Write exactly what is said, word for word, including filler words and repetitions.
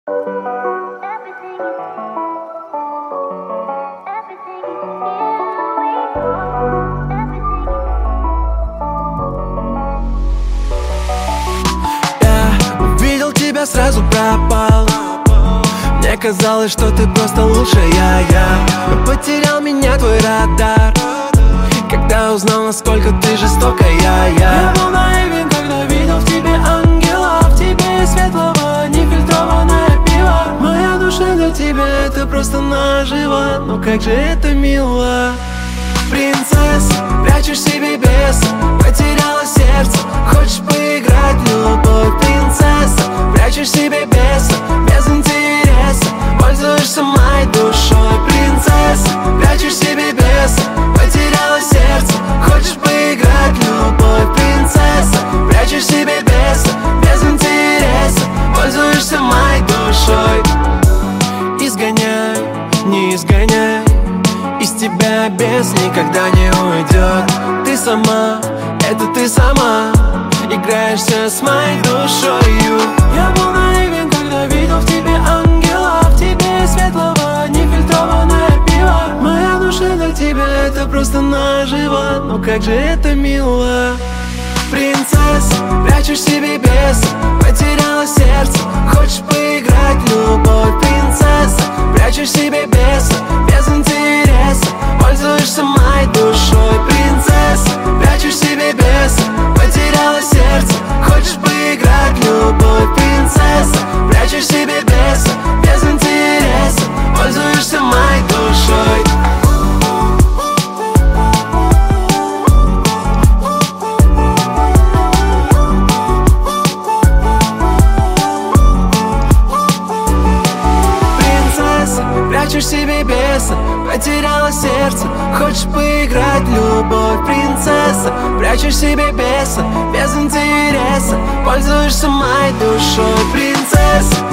Я сразу пропал. Мне казалось, что ты просто лучшая я. Но потерял меня твой радар, когда узнал, насколько ты жестокая я. Я был наивен, когда видел в тебе ангела, в тебе светлого, нефильтрованное пиво. Моя душа для тебя — это просто наживо. Но как же это мило. Принцесса, прячешь себе беса, потеряла сердце, хочешь поиграть в любовь. Принцесса, прячешь себе беса, без интереса, пользуешься моей душой. Принцесса, прячешь себе беса, потеряла сердце, хочешь поиграть в любовь. Принцесса, прячешь себе беса, без интереса, пользуешься моей душой. Изгоняй, не изгоняй, из тебя бес никогда не уйдет. Ты сама, это ты сама, играешься с моей душою. Я был наивен, когда видел в тебе ангела, в тебе светлого, нефильтрованное пиво. Моя душа для тебя — это просто наживо. Но как же это мило. Принцесса, прячешь себе беса, потеряла сердце, хочешь поиграть в любовь. Принцесса, прячешь себе беса, без интереса, пользуешься моей душой. Принцесса, прячешь себе беса, потеряла сердце, хочешь поиграть в любовь. Принцесса, прячешь себе беса, без интереса, пользуешься моей душой. Прячешь себе беса, потеряла сердце, хочешь поиграть в любовь. Принцесса, прячешь себе беса, без интереса, пользуешься моей душой. Принцесса,